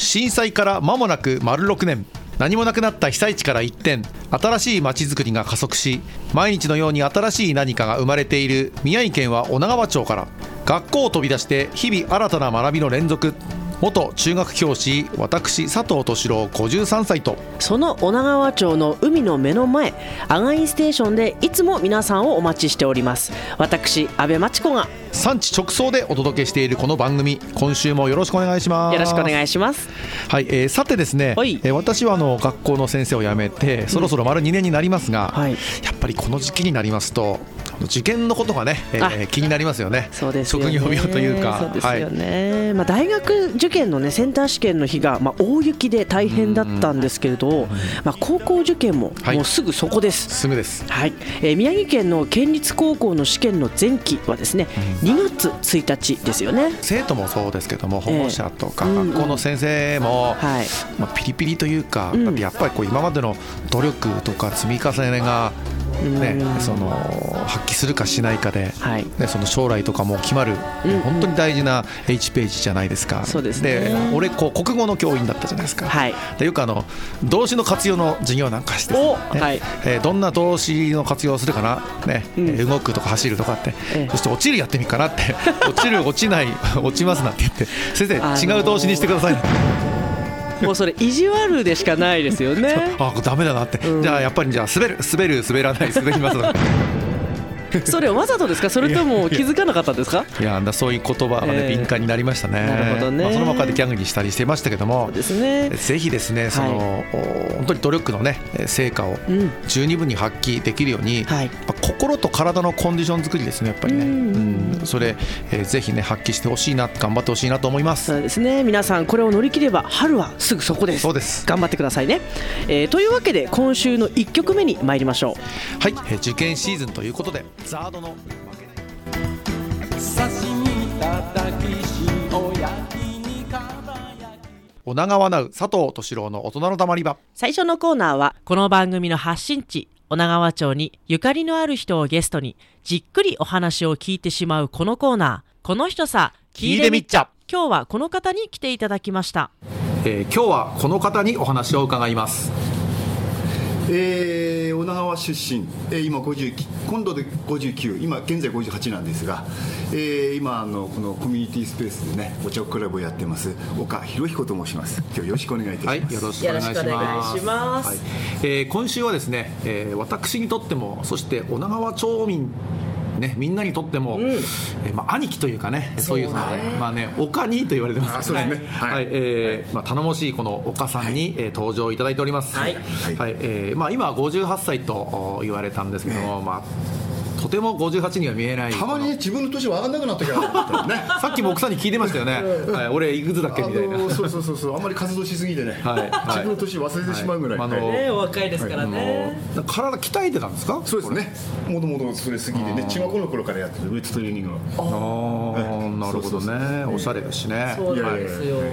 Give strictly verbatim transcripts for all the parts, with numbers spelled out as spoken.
震災から間もなく丸ろくねん、何もなくなった被災地から一転、新しい街づくりが加速し、毎日のように新しい何かが生まれている宮城県は女川町から、学校を飛び出して日々新たな学びの連続。元中学教師、私佐藤俊郎ごじゅうさんさいと、 その女川町の海の目の前、アガインステーションでいつも皆さんをお待ちしております。私安倍真知子が産地直送でお届けしているこの番組、今週もよろしくお願いします。 よろしくお願いします。 はい、えー、さてですね、 はい、 えー、私はあの学校の先生を辞めてそろそろ丸にねんになりますが、うんはい、やっぱりこの時期になりますと受験のことがね、えー、気になりますよね。 そうですよね。 職業病というか。 そうですよね、はい、まあ、大学受験の、ね、センター試験の日が、まあ、大雪で大変だったんですけれど、まあ、高校受験ももうすぐそこです、 はい、すぐです、 はい。えー、宮城県の県立高校の試験の前期はですね、うん、にがつついたちですよね。 生徒もそうですけども、保護者とか学校の先生も、えーうんはい、まあ、ピリピリというか、うん、だってやっぱりこう今までの努力とか積み重ねがね、その発揮するかしないかで、はいね、その将来とかも決まる、うんうん、本当に大事な H ページじゃないですか。 そうですね。 で、俺こう国語の教員だったじゃないですか、はい、でよくあの動詞の活用の授業なんかして、ね、はい、えー、どんな動詞の活用をするかな、ね、うん、動くとか走るとかって、ええ、そして落ちるやってみっかなって落ちる落ちない落ちますなって言って先生違う動詞にしてくださいもうそれ意地悪でしかないですよねあ、ダメだなって、うん、じゃあやっぱりじゃあ滑る滑る滑らない滑りますそれわざとですか、それとも気づかなかったんですか。 いやだそういう言葉は、ね、えー、敏感になりましたね。 なるほどね、 まあ、そのままでギャグにしたりしてましたけども、 そうですね、 ぜひですね、その、はい、本当に努力の、ね、成果を十二分に発揮できるように、うん、はい、心と体のコンディション作りですね、やっぱりね、うん、うん、それ、えー、ぜひね発揮してほしいな、頑張ってほしいなと思います。 そうですね、皆さんこれを乗り切れば春はすぐそこです。 そうです、 頑張ってくださいね、えー、というわけで今週のいっきょくめに参りましょう。はい、えー、受験シーズンということでザードの女川ナウ佐藤俊郎の大人のたまり場。 最初のコーナーはこの番組の発信地女川町にゆかりのある人をゲストにじっくりお話を聞いてしまうこのコーナー、この人さ聞いてみっちゃ。今日はこの方に来ていただきました、 えー、今日はこの方にお話を伺います。 えー、女川出身、えー、今ごじゅう今度でごじゅうきゅう、今現在ごじゅうはちなんですが、えー、今あのこのコミュニティスペースでねお茶クラブをやってます岡博彦と申します。今日よろしくお願いいたします。はい、 よろしくお願いします。 よろしくお願いします、 はい、えー、今週はですね、えー、私にとってもそして女川町民ね、みんなにとっても、うん、えーまあ、兄貴というかね、そういうので、まあね、岡兄と言われてますね。はい、えーまあ、頼もしいこの岡さんに、はい、えー、登場いただいております。はい、はい、えーまあ、今はごじゅうはっさいと言われたんですけども、ね、まあとてもごじゅうはちには見えない。 たまに、ね、自分の年は上がんなくなったから、ね、 さっきも奥さんに聞いてましたよね、はい、俺いくつだっけみたいな、あのー、 そうそうそうそう、あんまり活動しすぎてね、はいはい、自分の年忘れてしまうぐらい、はい、 あのーね、お若いですからね、 はい、体鍛えてたんですか。 そうですね、もともとそれすぎてね、中学校の頃からやってるウェイトトレーニングを。 ああ、なるほどね、おしゃれですしね。 そうなんですよ、はい、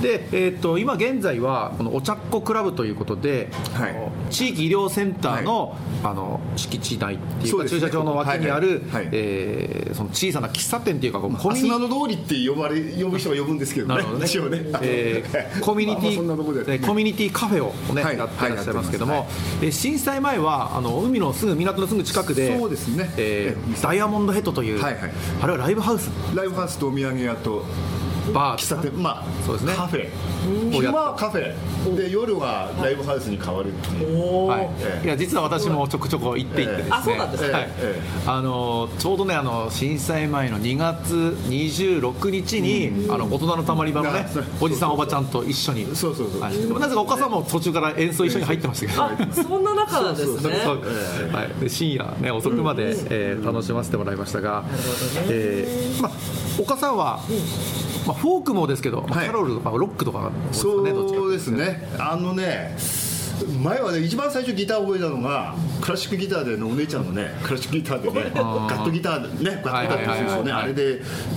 で、えー、と今現在はこのお茶っ子クラブということで、はい、地域医療センター の,、はい、あの敷地内っていうか、ね、駐車場の脇にある、はい、えー、その小さな喫茶店っていうか、コミュニティ、 アスナの通りって呼ばれ呼ぶ人が呼ぶんですけどね、一応ね、 えー、コミュニティコミュニティカフェを、ね、はい、やってらっしゃいますけども、はい、震災前はあの海のすぐ港のすぐ近くで、 そうですね、 えー、ダイヤモンドヘッドという、はいはい、あれはライブハウスライブハウスとお土産屋とバー喫茶店、まあそうですね、 カフェ、昼はカフェで夜はライブハウスに変わるっていう、 はい、ええ、いや実は私もちょくちょく行っていってですね、 あ、そうなんですね、はい、 あのちょうどね、あの震災前のにがつにじゅうろくにちに、あの大人のたまり場のね、おじさんおばちゃんと一緒に、 そうそうそう、 はい、でもなぜかお母さんも途中から演奏一緒に入ってましたけど、 あ、そんな中なんですね。そうそうそう、 はい、で深夜ね遅くまで、うん、えー、楽しませてもらいましたが、なるほどね、えー、まあお母さんは、うん、まあ、フォークもですけど、はい、キャロルとかロックとか、ね、 そうですね、あのね、前はね、一番最初ギターを覚えたのがクラシックギターでのお姉ちゃんのね、クラシックギターでね、ガットギターでね、ガットギターって言うんですよね、あれで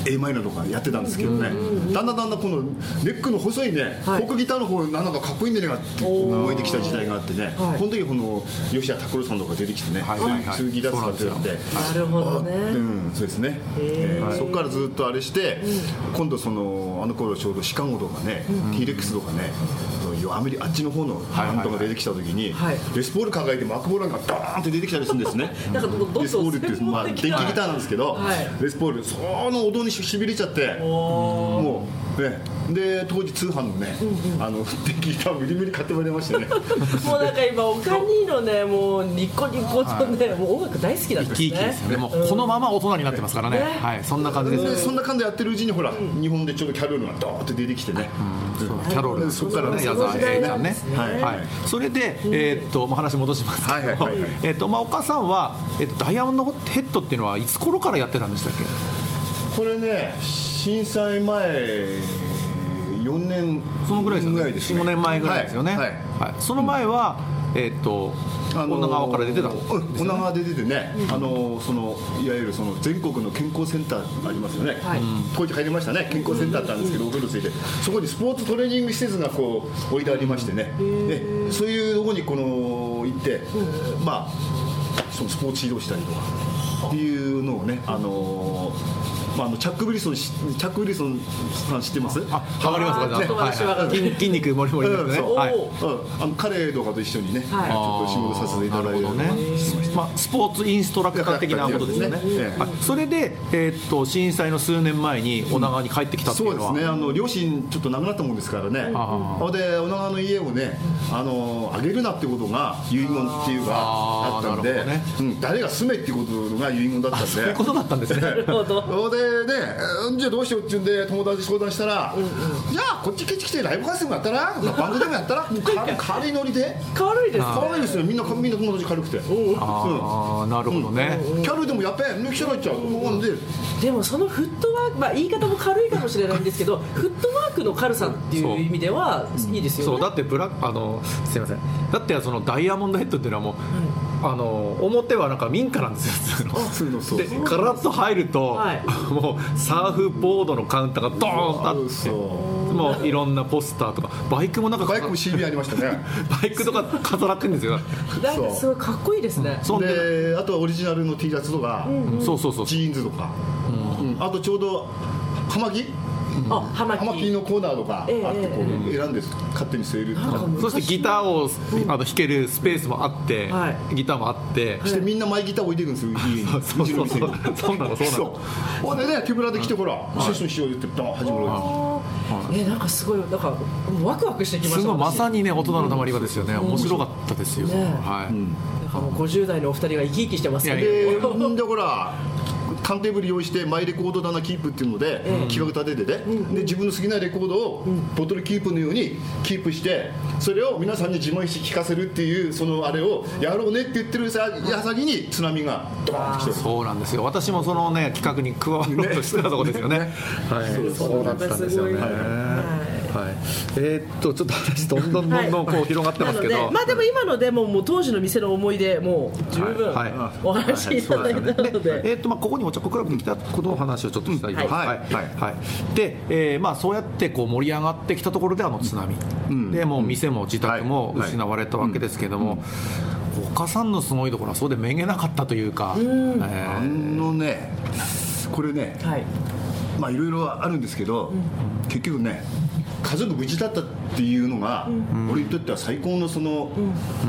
A マイナーとかやってたんですけどね、だんだんだんだんこのネックの細いね、フォークギターの方なんかかっこいいんじゃないかって思えてきた時代があってね、この時この吉田拓郎さんとか出てきてね、そういうギター使ってたんで、 なるほどね、 うん、そうですね、えー、そこからずっとあれして、今度そのあの頃ちょうどシカゴとかね、T レックスとかね、アメリカあっちの方のバンドが出てきた時に、レスポール抱えてマクボランがドーンって出てきたりするんですね。レスポールっていう、まあ、電気ギターなんですけど、レスポールその音にしびれちゃって、もうね、で当時通販のね、あの電気ギターをミリミリ買ってもらいましたね。 もうなんか今おかにのね、もうニコニコとね、もう音楽大好きなんですね。 生き生きですね。もうこのまま大人になってますからね。はい、そんな感じです。 そんな感じでやってるうちにほら、日本でちょっとキャロルがドーンって出てきてね。 キャロル、そこからね、矢沢永ちゃんね。はい。それで、えっと、話戻しますけど、えっと、まあ、岡さんは、えっと、ダイヤモンドヘッドっていうのはいつ頃からやってたんでしたっけ？ これね、震災前よねんそのぐらいですよね。 ですね。 よねんまえぐらいですよね。はい。その前は、えっと、女川から出てたんですよね。 女川で出てね、あのそのいわゆるその全国の健康センターありますよね。当時入りましたね。健康センターだったんですけど、お風呂ついて、そこにスポーツトレーニング施設がこう置いてありましてね。で、そういうところにこの行って、まあそのスポーツ指導したりとかっていうのをね、あの。まあ、あのチャック・ブリソンチャック・ブリソンさん知ってます？ あ、わかりますか、ね、筋, 筋肉もりもりですね、うん、はい、 うん、あの彼とかと一緒にね、はい、ちょっと仕事させていただいて、 ね、まあ、スポーツインストラクター的なことですよね。それで、えー、っと震災の数年前に女川に帰ってきたっていうのは、 そうですね、あの両親ちょっと亡くなったもんですからね、うん、で女川の家をね、あのあげるなってことが遺言っていうかあったんで、ね、うん、誰が住めっていうことが遺言だったんで、 そういうことだったんですね。なるほど。 でね、じゃあどうしようって言うんで友達相談したら、うんうん、じゃあこっち来てライブハウスでもやったらバンドでもやったら軽いノリで軽いです軽いですよ、みんなみんな友達軽くて、 ああ、なるほどね、 キャルでもやっぺ抜きちゃらいっちゃう、うん、で, でもそのフットワーク、まあ、言い方も軽いかもしれないんですけどフットワークの軽さっていう意味ではいいですよね。 そうだってブラあのすいません、だってそのダイヤモンドヘッドっていうのはもう、うん、あの表はなんか民家なんですよ。でガラッと入ると、はい、もうサーフボードのカウンターがドーンとあって、もういろんなポスターとかバイクもなんかバイクも シービー ありましたね。 バイクとか飾られてるんですよ。 なんかすごいかっこいいですね。 うん、であとはオリジナルの T シャツとか、うんうん、そうそうそうジーンズとか、うんうん、あとちょうど葉巻あ、葉巻のコーナーとかあってこう選んで勝手に据える、 そしてギターをあの弾けるスペースもあって、はい、ギターもあってそしてみんなマイギター置いていくんですよ、家に。 そうそうそうそうなのそうなの。 ほんでね、手ぶらで来てほらセッションしよう言って始まるわけです。え、なんかすごいなんかワクワクしてきました。 すごいまさにね、大人のたまり場ですよね。面白かったですよ。はい。 なんかもうごじゅう代のお二人が生き生きしてますね。 で、ほらターンテーブル用意してマイレコード棚キープっていうので、うん、企画立ててね、うん、で自分の好きなレコードをボトルキープのようにキープしてそれを皆さんに自慢して聴かせるっていうそのあれをやろうねって言ってる矢先に津波がドーンと来てる。 そうなんですよ。私もそのね企画に加わろうとしてたところですよね。はい、そうだったんですよね。はい、えー、っとちょっと話どんどんどんどんこう広がってますけど、はい、 まあでも今のでももう当時の店の思い出もう十分お話しいただいたので、 えー、っとまあここにお茶子クラブに来たことの話をちょっとしたいと思います。はいはいはい。で、えー、まあそうやってこう盛り上がってきたところであの津波、うん、でもう店も自宅も失われたわけですけども、岡さんのすごいところはそうでめげなかったというか、うん、 えー、あのねこれね、はい、まあいろいろあるんですけど、うん、結局ね家族無事だったっていうのが、うん、俺にとっては最高のその、うん、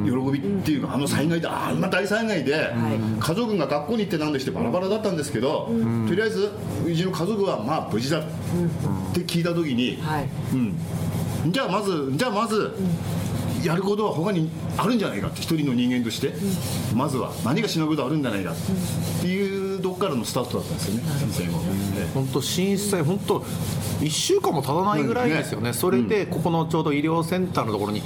喜びっていうか、あの災害であんな大災害で、うん、家族が学校に行ってなんでしてバラバラだったんですけど、うん、とりあえずうちの家族はまあ無事だって聞いた時に、うんうん、じゃあまずじゃあまず、うん、やることは他にあるんじゃないかって一人の人間として、うん、まずは何がしのぐことあるんじゃないかっていうどっからのスタートだったんですよね。震災後、 本当震災本当いっしゅうかんも経たないぐらいですよね。それでここのちょうど医療センターのところに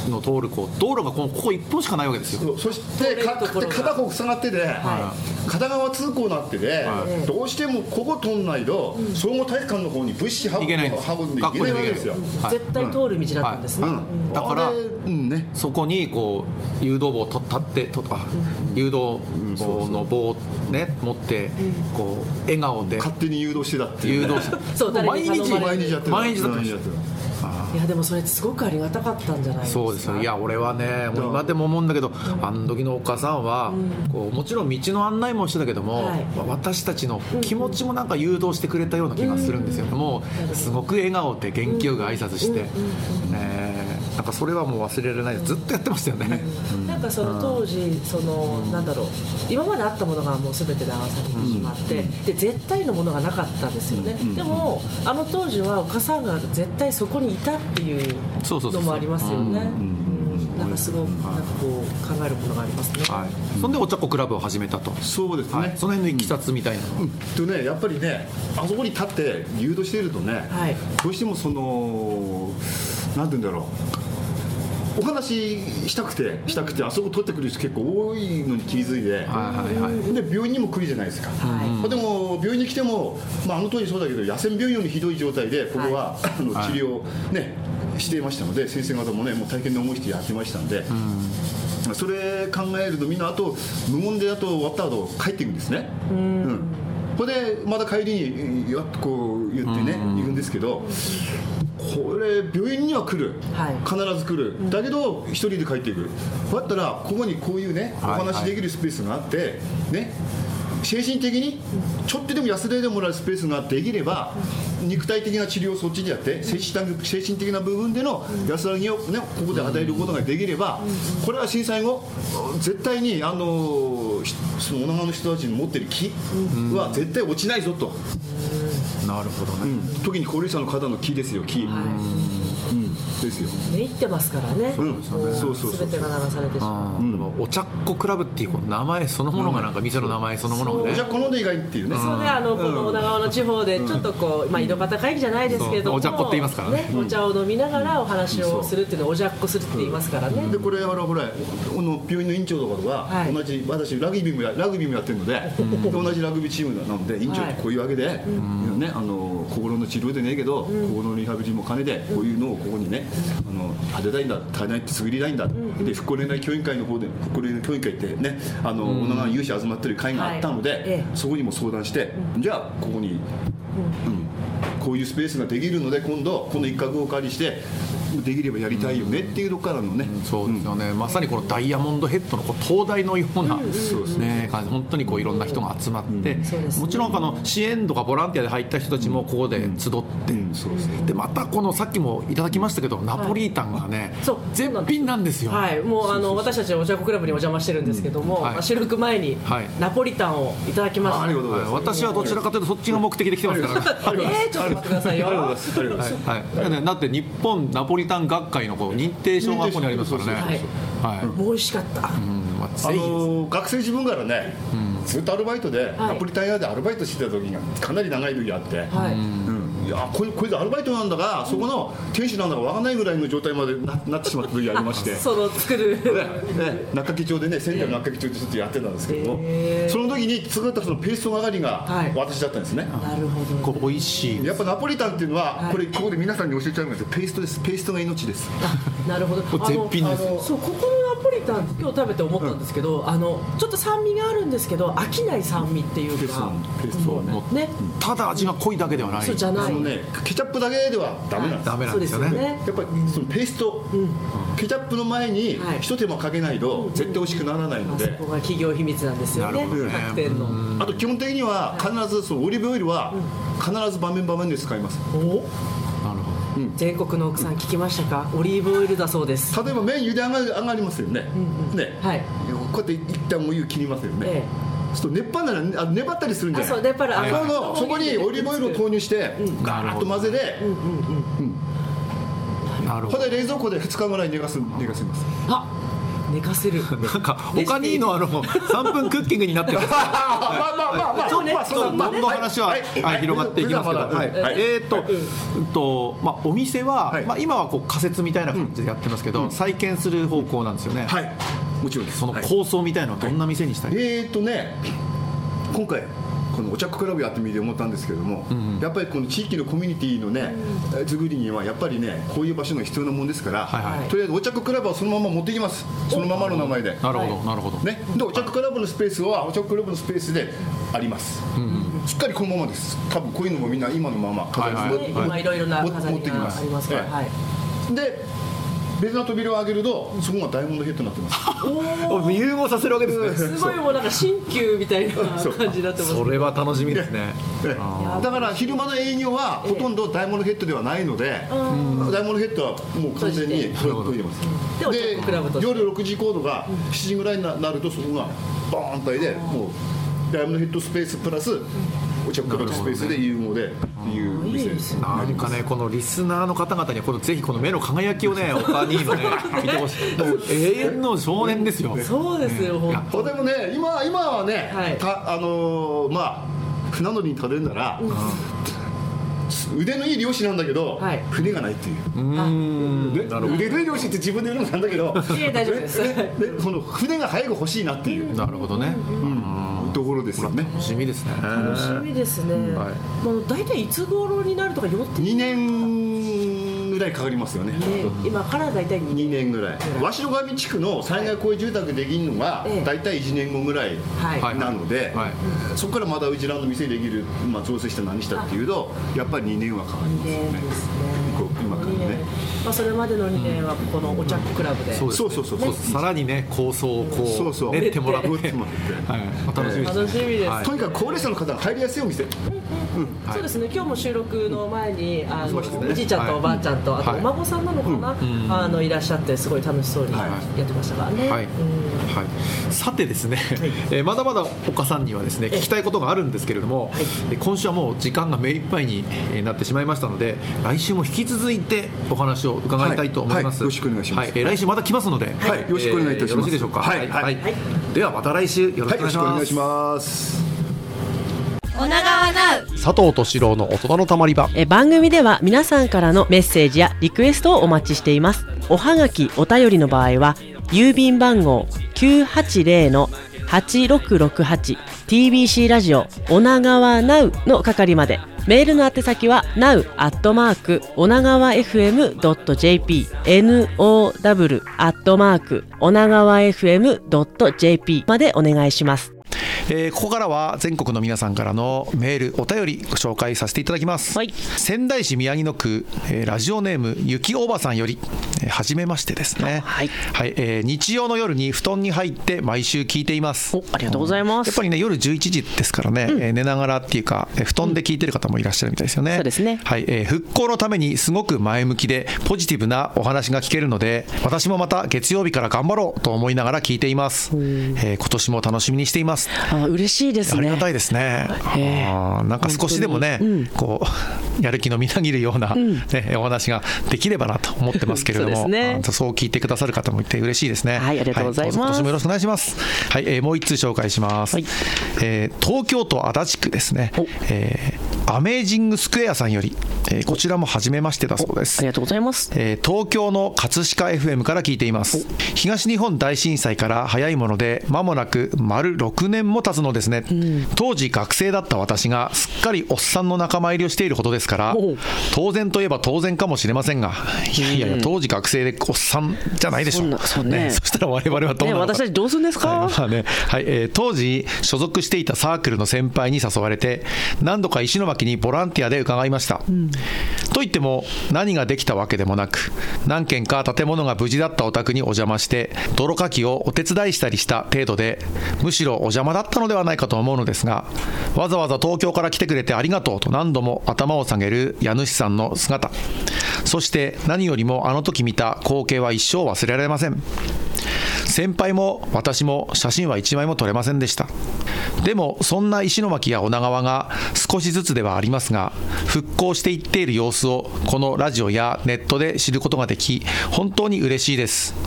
の通るこう道路がここいっぽんしかないわけですよ。 そしてか片方塞がってて、はい、片側通行になってて、はい、どうしてもここ通んないと、うん、総合体育館の方に物資運んでいけないわけですよ。 絶対通る道だったんですね、はいうん、だから、うんね、そこにこう誘導棒を立ってとあ、うん、誘導棒の棒を、ね、持ってこう笑顔で勝手に誘導してたっていう、ね、 誘導してそう毎日毎日やってる毎日やってるいやでもそれすごくありがたかったんじゃないですか。 そうですよ。いや俺はねもう今でも思うんだけど、うん、あの時のお母さんは、うん、こうもちろん道の案内もしてたけども、はい、私たちの気持ちもなんか誘導してくれたような気がするんですよ、うん、もうすごく笑顔で元気よく挨拶して、うんえー、なんかそれはもう忘れられないずっとやってましたよね、 うん、なんかその当時その、うん、なんだろう今まであったものがもう全て流されてしまって、うん、で絶対のものがなかったんですよね、うん、でもあの当時はお母さんが絶対そこにいたっていうのもありますよね。なんかすごくなんかこう考えるものがありますね、はい、 そんでお茶っ子クラブを始めたと。 そうですね、はい、 その辺のいきさつみたいな、 うんとね、やっぱりねあそこに立って誘導しているとね、はい、どうしてもそのなんて言うんだろうお話ししたくてしたくてあそこ取ってくる人結構多いのに気づいて、はいはいはい、で病院にも来るじゃないですか、はい、でも病院に来ても、まあ、あの当時そうだけど野戦病院よりひどい状態でここは、はい、あの治療ね、はい、していましたので先生方もねもう大変な思いしてやってましたんで、うん、それ考えるとみんなあと無言であと終わった後帰っていくんですね、うん、うん、それでまた帰りにやっとこう言ってね、うん、行くんですけどこれ病院には来る、はい、必ず来る、うん、だけど一人で帰っていくだったらここにこういうねお話できるスペースがあって、はいはい、ね精神的にちょっとでも安らいでもらうスペースができれば肉体的な治療をそっちでやって精神的、精神的な部分での安らぎを、ね、ここで与えることができればこれは震災後絶対にあのその女川の人たちの持ってる気は絶対落ちないぞと。 なるほどね、 うん、特に高齢者の方の気ですよ気、はいうん、ですよね言ってますからね、うん、そうそうそう全てが流されてしまう、うん、 お茶っ子クラブっていうこの名前そのものがなんか店の名前そのものがね、 お茶っ子ので以外っていうねそうねあのこの女川の地方でちょっとこう、まあ、井戸端会議じゃないですけれどもお茶っ子って言いますからね、 お茶を飲みながらお話をするっていうのをお茶っ子するって言いますからね、 でこれほらほらこの病院の院長とかは、はい、同じ私ラグビーもやラグビーもやってるので、同じラグビーチームなので院長ってこういうわけで、はいね、あの心の治療でねえけど、うん、心のリハビリも兼ねてこういうのをここにね、うん、あの当てたいんだ足りないって滑りたいんだ、うん、で復興連絡協議会の方で復興連絡協議会ってねあの、うん、女川有志集まってる会があったので、はい、そこにも相談して、うん、じゃあここに、うんうん、こういうスペースができるので今度この一角をお借りしてできればやりたいよねっていうところからのね、 うん、そうですよね、うん、まさにこのダイヤモンドヘッドのこう灯台のような、うんね、本当にこういろんな人が集まって、うん、もちろんあの支援とかボランティアで入った人たちもここで集って、うんうん、そうですね、でまたこのさっきもいただきましたけどナポリタンがね、はい、絶品なんですよ、 はい、もうあの私たちお茶子クラブにお邪魔してるんですけども、うんはい、収録前にナポリタンをいただきました、はい、ありがとうございます、私はどちらかというとそっちが目的で来てますから、ね、えー、ちょっと待ってくださいよ、 だって日本ナポリタン学会の認定小学校にありますからね、 はいはい、もう美味しかった、うんまあ、あの学生自分からね、うん、ずっとアルバイトで、はい、ナポリタン屋でアルバイトしてた時がかなり長い時があって、はいうん、いやこれこれでアルバイトなんだが、うん、そこの店主なんだか分からないぐらいの状態まで な, なってしまった時がありましてその作る、 ねね、中木町でね仙台の中木町でちょっとやってたんですけども、その時に作ったそのペースト係が私だったんですね、 はい、なるほど、 これ美味しい、 やっぱナポリタンっていうのは、はい、これここで皆さんに教えちゃうんですけどペーストです、ペーストが命です。 あなるほど、 絶品です。 そうここのナポリタン今日食べて思ったんですけど、うん、あのちょっと酸味があるんですけど飽きない酸味っていうか、 ペーストね、ね、ただ味が濃いだけではない、 そうじゃない、あのね、 ケチャップだけではダメなんです、 ダメなんですよね、 やっぱりそのペースト、うん、ケチャップの前に一手間かけないと絶対美味しくならないので、 そこが企業秘密なんですよね、各店の。 あと基本的には必ずそのオリーブオイルは必ず場面場面で使います。 お、なるほど、うん、全国の奥さん聞きましたか、オリーブオイルだそうです。 例えば麺茹で上がり、上がりますよね、うんうん、ね、はい、こうやって一旦お湯切りますよね、ええ、そう熱波ならあ粘ったりするんじゃない、 あ、そう粘る、あのそこにオリーブオイルを投入してガーッと混ぜて、うんうんうんうん、なるほど、これで冷蔵庫でふつかぐらい寝かす、寝かせます。 あ、寝かせるなんか他にのあのさんぷんクッキングになってます。まあまあまあまあ、そうね、 ちょっとどんどん話は、はいはい、広がっていきますけど、はいはい、えーと、うんとまあ、お店は、はい、まあ、今はこう仮設みたいな感じでやってますけど、うん、再建する方向なんですよね。 はい、もちろんです。 その構想みたいなのはどんな店にしたい、はい、 えーとね今回このお茶クラブやってみて思ったんですけども、うんうん、やっぱりこの地域のコミュニティのね、うん、作りにはやっぱりねこういう場所が必要なもんですから、はいはい、とりあえずお茶クラブはそのまま持ってきます。そのままの名前で。 なるほどなるほど、 ね、でお茶クラブのスペースはお茶クラブのスペースであります、うんうん、しっかりこのままです。多分こういうのもみんな今のまま飾り、 はいはい、今いろいろな飾りがありますから、はい、 で別の扉を開けるとそこがダイヤモンドヘッドになってますお融合させるわけですね。 すごいもうなんか新旧みたいな感じになってます。 それは楽しみですね。 だから昼間の営業はほとんどダイヤモンドヘッドではないので、ダイヤモンドヘッドはもう完全に研いでます。で夜ろくじ以降とかしちじぐらいになるとそこがバーンといでもうダイヤモンドヘッドスペースプラスお茶クラブスペースで融合でっていう店です。 なんかねこのリスナーの方々にはこのぜひこの目の輝きをね他にもね見てほしい。永遠の少年ですよ。 そうですよ、 ね、本当でもね今今はね、はい、たあのー、まあ船乗りに食べるなら、うん、腕のいい漁師なんだけど、はい、船がないっていう。うーん、ね、腕のいい漁師って自分で言うのなんだけど、 いや大丈夫です。 でこの船が早く欲しいなっていう。 なるほどね。うんところですよね。 楽しみですね。 楽しみですね。はい、もう大体いつ頃になるとか予定？ にねんぐらいかかりますよね。 ね今から大体にねんぐらい。鷲野上地区の災害公営住宅できるのが大体いちねんごぐらいなので、はいはい、そこからまだうちらの店できる、まあ造成した何したっていうとやっぱりにねんはかかりますよね。今からね。 まあそれまでのにねんはここのお茶クラブで、 そうそうそうそう。 さらにね構想をこうそうそう練ってもらって、はい、楽しみです。 楽しみです、はい、 とにかく高齢者の方が入りやすいお店、うんうんはい、そうですね。今日も収録の前にあの、ね、おじいちゃんとおばあちゃんと、はい、あとお孫さんなのかな、はい、あのいらっしゃってすごい楽しそうにやってましたからね、はいうんはい、さてですね、はいえー、まだまだ岡さんにはですね聞きたいことがあるんですけれども、はい、今週はもう時間が目いっぱいになってしまいましたので来週も引き続いてお話を伺いたいと思います、 はいはい、よろしくお願いします、 はいえー、来週また来ますので、はいよろしくお願いいたします、えー、よろしいでしょうか、 はいはいはい、 ではまた来週よろしくお願いします、はい、よろしくお願いします。 女川ナウ佐藤俊郎の大人のたまり場。 え番組では皆さんからのメッセージやリクエストをお待ちしています。おはがきお便りの場合は郵便番号 きゅうはちぜろ はちろくろくはち ティービーシー ラジオ女川ナウの係まで。メールの宛先は ナウ アットマーク 女川 エフエム ドット ジェーピー ナウ アットマーク 女川 エフエム ドット ジェーピー までお願いします。 えー、ここからは全国の皆さんからのメールお便りご紹介させていただきます、はい、仙台市宮城野区、えー、ラジオネームゆきおばさんより、えー、はじめましてですね、はいはいえー、日曜の夜に布団に入って毎週聞いています。 おありがとうございます。 やっぱりね夜じゅういちじですからね、うんえー、寝ながらっていうか、えー、布団で聞いてる方もいらっしゃるみたいですよね、うん、 そうですね、 はいえー、復興のためにすごく前向きでポジティブなお話が聞けるので私もまた月曜日から頑張ろうと思いながら聞いています、えー、今年も楽しみにしています。 あ嬉しいですね。 ありがたいですね。あなんか少しでもね、うん、こうやる気のみなぎるような、うんね、お話ができればなと思ってますけれどもそうですね、そう聞いてくださる方もいて嬉しいですね。 はいありがとうございます、はい、 今年もよろしくお願いします、はいえー、もう一通紹介します、はいえー、東京都足立区ですね、えー、アメージングスクエアさんより、えー、こちらも初めましてだそうです。 ありがとうございます、 えー、東京の葛飾 エフエム から聞いています。東日本大震災から早いもので間もなく丸ろくねんも経つのですね、うん、当時学生だった私がすっかりおっさんの仲間入りをしているほどですから当然といえば当然かもしれませんがいやいやいや当時学生でおっさんじゃないでしょう。 そ, そう、ねね、そしたら我々はどうなのか、 ね、私たちどうするんですか、 はいまあねはいえー、当時所属していたサークルの先輩に誘われて何度か石巻にボランティアで伺いました、うん、といっても何ができたわけでもなく何軒か建物が無事だったお宅にお邪魔して泥かきをお手伝いしたりした程度でむしろお邪魔だったのではないかと思うのですがわざわざ東京から来てくれてありがとうと何度も頭を下げる家主さんの姿、そして何よりもあの時見た光景は一生忘れられません。先輩も私も写真は一枚も撮れませんでした。でもそんな石巻や女川が少しずつではありますが復興していっている様子をこのラジオやネットで知ることができ本当に嬉しいです。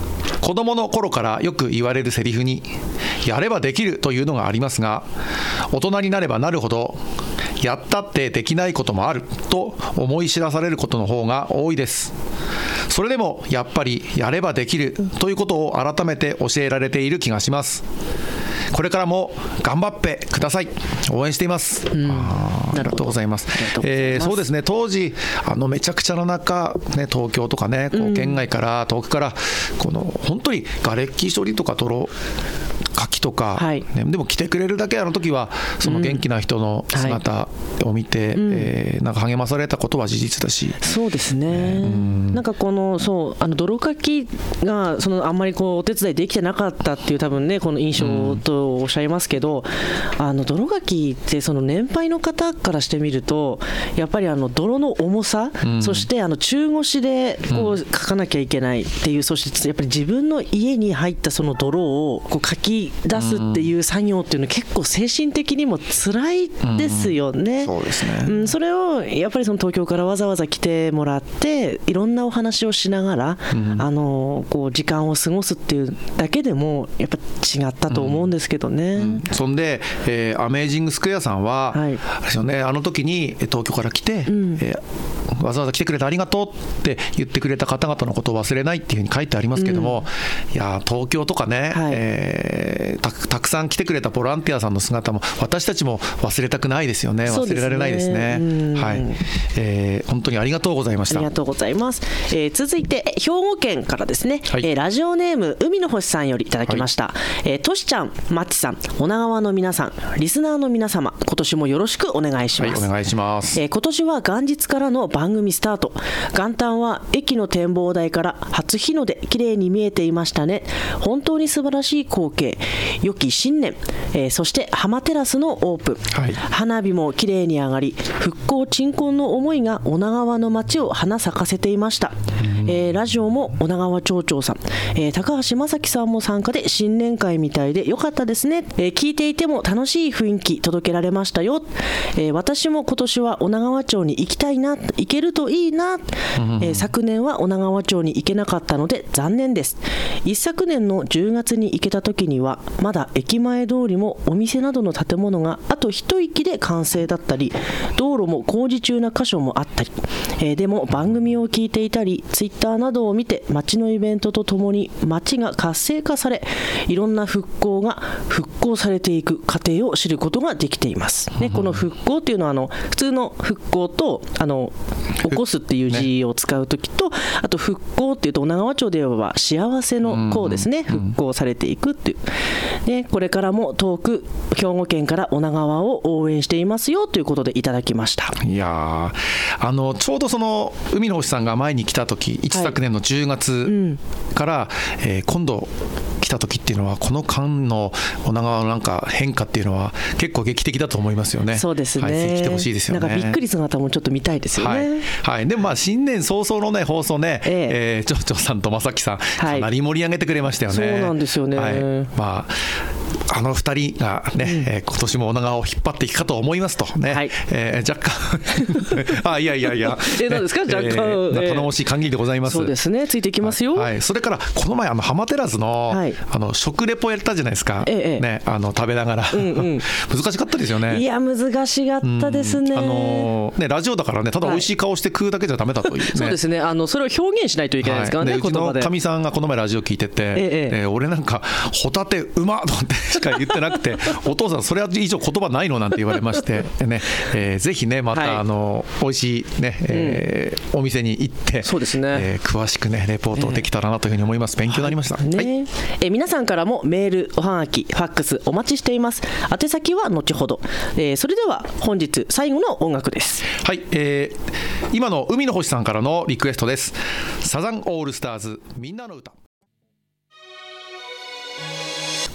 子供の頃からよく言われるセリフにやればできるというのがありますが、大人になればなるほどやったってできないこともあると思い知らされることの方が多いです。それでもやっぱりやればできるということを改めて教えられている気がします。これからも頑張ってください。応援しています。うん、あ, ありがとうございます。えー、そうですね、当時あのめちゃくちゃな中、ね、東京とかね、こう県外から遠くからこの本当に瓦礫処理とか泥かきとか、はいね、でも来てくれるだけあの時はその元気な人の姿を見て、うんはいえー、なんか励まされたことは事実だし、 そうですね、えー、うんなんかこのそうあの泥かきがそのあんまりこうお手伝いできてなかったっていう多分ねこの印象とおっしゃいますけど、うん、あの泥かきってその年配の方からしてみるとやっぱりあの泥の重さ、うん、そしてあの中腰でこうかかなきゃいけないっていう、うん、そしてやっぱり自分の家に入ったその泥をこうかき出すっていう作業っていうのは結構精神的にも辛いですよね、うん、そうですね、うん、それをやっぱりその東京からわざわざ来てもらっていろんなお話をしながら、うん、あのこう時間を過ごすっていうだけでもやっぱ違ったと思うんですけどね、うんうん、 そんで、えー、アメージングスクエアさんは、はい、あれですよね、あの時に東京から来て、うんえー、わざわざ来てくれてありがとうって言ってくれた方々のことを忘れないっていうふうに書いてありますけども、うん、いや東京とかね、はいえー、た, たくさん来てくれたボランティアさんの姿も私たちも忘れたくないですよね。忘れられないですね。はいえー、本当にありがとうございました。 ありがとうございます。えー、続いて兵庫県からですね、はいえー、ラジオネーム海の星さんよりいただきました。はいえー、としちゃん、まっちさん、女川の皆さん、リスナーの皆様、今年もよろしくお願いします。 はい、お願いします。 えー、今年は元日からの番組スタート。元旦は駅の展望台から初日の出綺麗に見えていましたね。本当に素晴らしい光景。良き新年、えー、そして浜テラスのオープン、はい、花火も綺麗に上がり復興鎮魂の思いが女川の街を花咲かせていました。えー、ラジオも女川町長さん、えー、高橋正樹さんも参加で新年会みたいで良かったですね。えー、聞いていても楽しい雰囲気届けられましたよ。えー、私も今年は女川町に行きたいな、行けるといいな、えー、昨年は女川町に行けなかったので残念です。一昨年のじゅうがつに行けた時にはまだ駅前通りもお店などの建物があと一息で完成だったり道路も工事中な箇所もあったり、えー、でも番組を聞いていたりツイッターなどを見て街のイベントとともに街が活性化されいろんな復興が復興されていく過程を知ることができています、ね、この復興っていうのはあの普通の復興とあの起こすっていう字を使うときと、ね、あと復興っていうと女川町で言えば幸せの項ですね、復興されていくっていう、ね、これからも遠く兵庫県から女川を応援していますよということでいただきました。 いやあのちょうどその海の星さんが前に来た時一昨年のじゅうがつから、はいうんえー、今度来た時っていうのはこの間の女川のなんか変化っていうのは結構劇的だと思いますよね。 そうですね、はい、 ぜひ来てほしいですよね。 なんかびっくり姿もちょっと見たいですよね。 はいはい、でもまあ新年早々のね放送ね、えええー、町長さんと正樹さん、はい、かなり盛り上げてくれましたよね。 そうなんですよね、 はいまああのふたりがね、うんえー、今年も女川を引っ張っていくかと思いますとね、はいえー、若干あいやいやいやえ何ですか若干、えー、頼もしい限りでございます。 そうですねついていきますよ、 はいはい、それからこの前あの浜テラスの、はい、あの食レポやったじゃないですか、ええね、あの食べながら、うんうん、難しかったですよね。 いや難しかったですね、 うんあのー、ねラジオだからねただ美味しい顔して食うだけじゃダメだという、ねはい、 そうですねあのそれを表現しないといけないですからね、 はい、 言葉で。 うちのかみさんがこの前ラジオ聞いてて、えええ俺なんかホタテうまっと思ってしか言ってなくてお父さんそれ以上言葉ないのなんて言われましてね、えー、ぜひねまた、はい、あの美味しいね、えーうん、お店に行ってそうですね、 えー、詳しくねレポートできたらなというふうに思います。勉強になりました、はいねはいえー、皆さんからもメールおはがきファックスお待ちしています。宛先は後ほど、えー、それでは本日最後の音楽です。 はい、えー、今の海の星さんからのリクエストです。サザンオールスターズみんなの歌。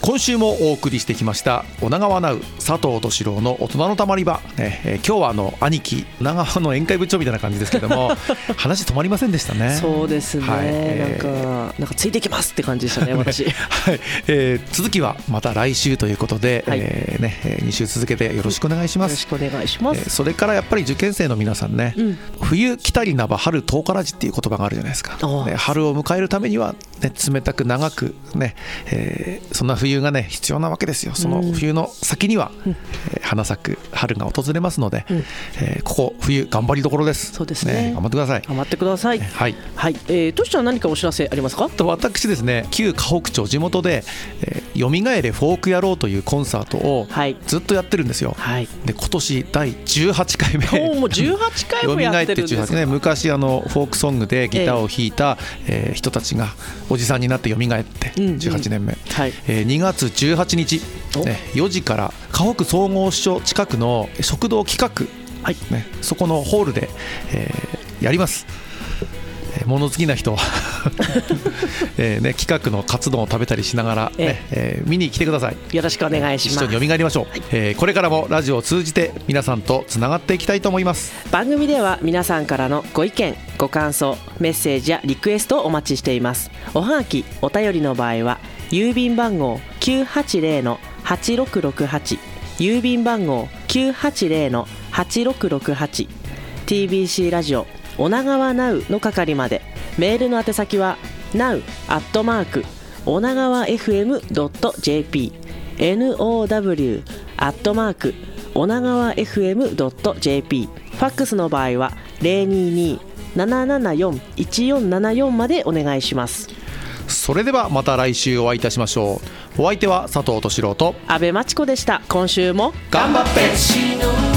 今週もお送りしてきました女川ナウ佐藤俊郎の大人のたまり場、ねえー、今日はあの兄貴女川の宴会部長みたいな感じですけども話止まりませんでしたね。 そうですね、はいえー、なんかなんかついてきますって感じでしたね私、 はいえー、続きはまた来週ということで、はいえーね、に週続けてよろしくお願いします。 よろしくお願いします、 えー、それからやっぱり受験生の皆さんね、うん、冬来たりなば春遠からじっていう言葉があるじゃないですか、ね、春を迎えるためには、ね、冷たく長く、ねえー、そんな冬がね必要なわけですよ。その冬の先には、うんえー、花咲く春が訪れますので、うんえー、ここ冬頑張りどころです。 そうですね、 ね頑張ってください。 頑張ってください。 はい、 はいえー、としちゃん何かお知らせありますか？ と私ですね旧河北町地元で、えー、よみがえれフォーク野郎というコンサートをずっとやってるんですよ、はい、で今年だいじゅうはちかいめおもうじゅうはちかいもやってるんですか？ ね、昔あのフォークソングでギターを弾いた、えーえー、人たちがおじさんになってよみがえってじゅうはちねんめ、うんうんはいえー、にがつじゅうはちにち、ね、よじから河北総合支所近くの食堂企画、はいね、そこのホールで、えー、やります。物好きな人は、えーね、企画のカツ丼を食べたりしながら、ねええー、見に来てください。 よろしくお願いします。 一緒によみがえりましょう、はいえー、これからもラジオを通じて皆さんとつながっていきたいと思います。 番組では皆さんからのご意見ご感想メッセージやリクエストをお待ちしています。おはがきお便りの場合は郵便番号 きゅうはちゼロ はちろくろくはち 郵便番号 きゅうはちゼロ はちろくろくはち ティービーシー ラジオ女川ナウの係まで。メールの宛先は ナウ アットマーク 女川 エフエム ドット ジェーピー ナウ アットマーク 女川 エフエム ドット ジェーピー ファックスの場合は ゼロにに ななななよん いちよんななよん までお願いします。 それではまた来週お会いいたしましょう。お相手は佐藤俊郎と阿部真知子でした。今週も頑張って